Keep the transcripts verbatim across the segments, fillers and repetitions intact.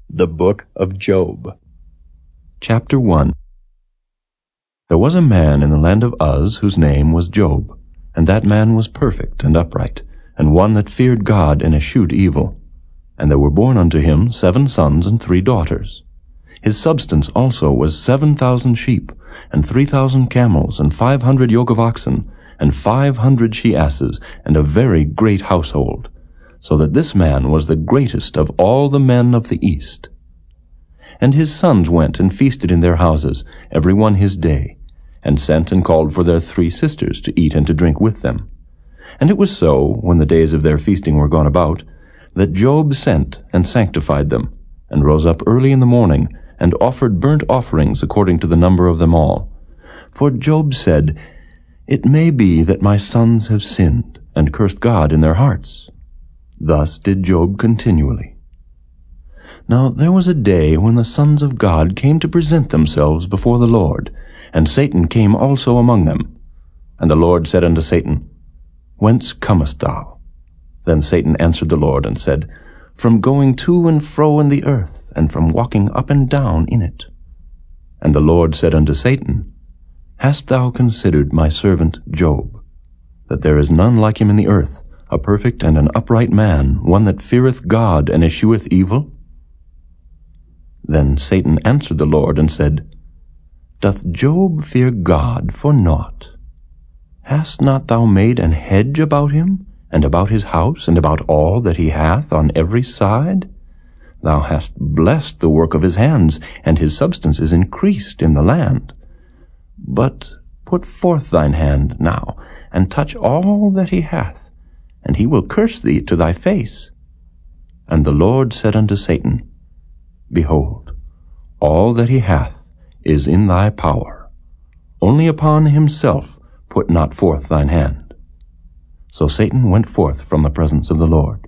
The Book of Job. Chapter one. There was a man in the land of Uz whose name was Job, and that man was perfect and upright, and one that feared God and eschewed evil. And there were born unto him seven sons and three daughters. His substance also was seven thousand sheep, and three thousand camels, and five hundred yoke of oxen, and five hundred she-asses, and a very great household, so that this man was the greatest of all the men of the east. And his sons went and feasted in their houses, every one his day, and sent and called for their three sisters to eat and to drink with them. And it was so, when the days of their feasting were gone about, that Job sent and sanctified them, and rose up early in the morning, and offered burnt offerings according to the number of them all. For Job said, It may be that my sons have sinned, and cursed God in their hearts. Thus did Job continually. Now there was a day when the sons of God came to present themselves before the Lord, and Satan came also among them. And the Lord said unto Satan, Whence comest thou? Then Satan answered the Lord, and said, From going to and fro in the earth, and from walking up and down in it. And the Lord said unto Satan, Hast thou considered my servant Job, that there is none like him in the earth, a perfect and an upright man, one that feareth God and escheweth evil? Then Satan answered the Lord, and said, Doth Job fear God for naught? Hast not thou made an hedge about him, and about his house, and about all that he hath on every side? Thou hast blessed the work of his hands, and his substance is increased in the land. But put forth thine hand now, and touch all that he hath, and he will curse thee to thy face. And the Lord said unto Satan, Behold, all that he hath is in thy power. Only upon himself put not forth thine hand. So Satan went forth from the presence of the Lord.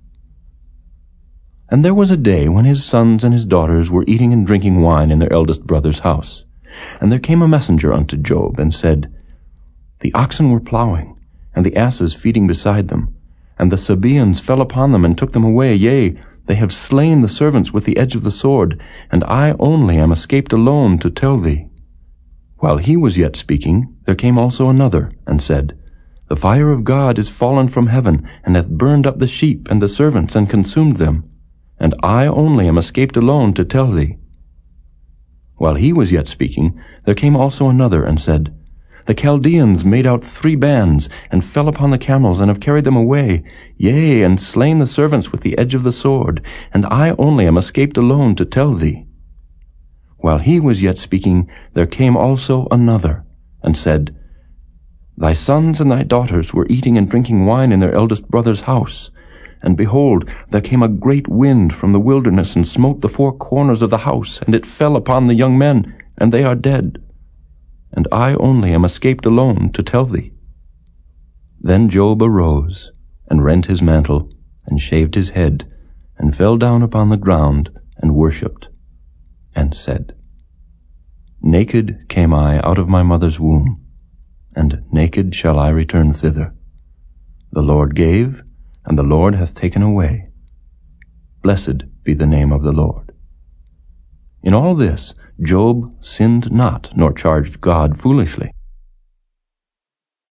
And there was a day when his sons and his daughters were eating and drinking wine in their eldest brother's house. And there came a messenger unto Job, and said, The oxen were plowing, and the asses feeding beside them, and the Sabaeans fell upon them and took them away. Yea, they have slain the servants with the edge of the sword, and I only am escaped alone to tell thee. While he was yet speaking, there came also another, and said, The fire of God is fallen from heaven, and hath burned up the sheep and the servants, and consumed them, and I only am escaped alone to tell thee. While he was yet speaking, there came also another, and said, The Chaldeans made out three bands, and fell upon the camels, and have carried them away, yea, and slain the servants with the edge of the sword, and I only am escaped alone to tell thee. While he was yet speaking, there came also another, and said, Thy sons and thy daughters were eating and drinking wine in their eldest brother's house. And behold, there came a great wind from the wilderness, and smote the four corners of the house, and it fell upon the young men, and they are dead. And I only am escaped alone to tell thee. Then Job arose, and rent his mantle, and shaved his head, and fell down upon the ground, and worshipped, and said, Naked came I out of my mother's womb, and naked shall I return thither. The Lord gave, and the Lord hath taken away. Blessed be the name of the Lord. In all this Job sinned not, nor charged God foolishly.